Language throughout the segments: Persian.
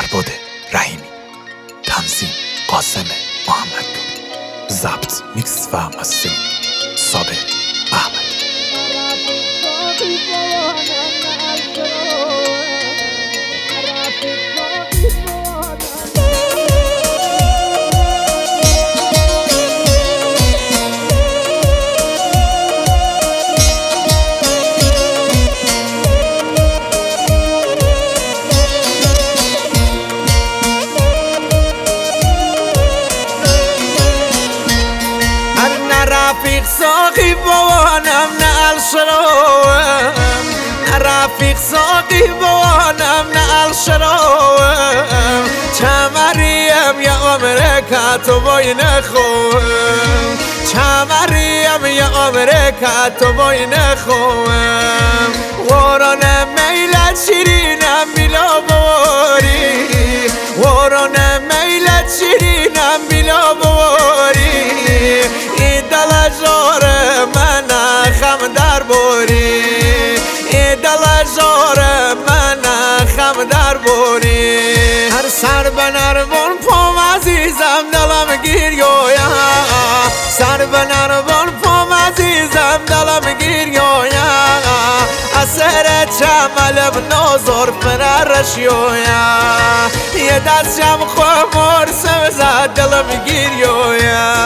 فرباد رحیمی، تنظیم قاسم محمدپور، ضبط میکس و مسترینگ صابر احمد. رفیق ساقی بوانم نه الشراوم، رفیق ساقی بوانم نه الشراوم، چمریم یا امریکا تو بای نخوام، چمریم یا امریکا تو بای نخوام، وران میلت شیرینم بیلا بواری، وران میلت شیرینم بیلا بواری، دل زور من خم در بوری، دل زور من خم در بوری، هر سر به نربون پام عزیزم دلم گیریویا، سر به نربون پام عزیزم دلم گیریویا، اثر چملم نازور فرارشیویا، یه دستم خمر سوزد دلم گیریویا.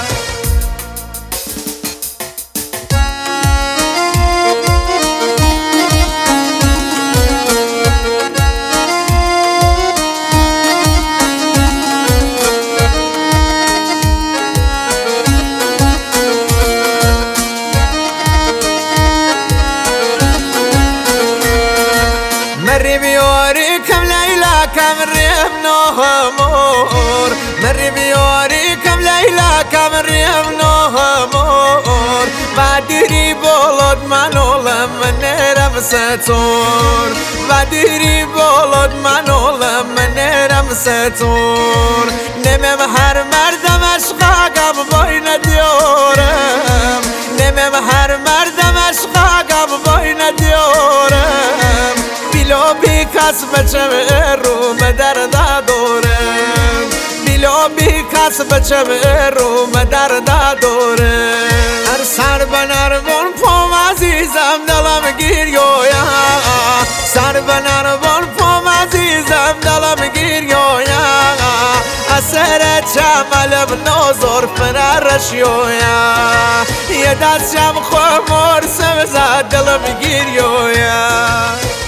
مري بيوري كم ليلة كم ريم نهمور، مري بيوري كم ليلة كم ريم نهمور، بدري بولد منولم نرم ستور، بدري بولد منولم نرم ستور، نمم هر مردم عشقاقم باین دیارم، نمم هر مردم عشقاقم باین دیارم، بیلا بی کس بچم رو مدر دادورم، بیلا بی کس بچم رو مدر دادورم، هر سر به نربون پام عزیزم دلم گیریویا، سر به نربون پام عزیزم دلم گیریویا، اثر چملم نازور فرارشیویا، یه دستم خمر سوزد دلم گیریویا.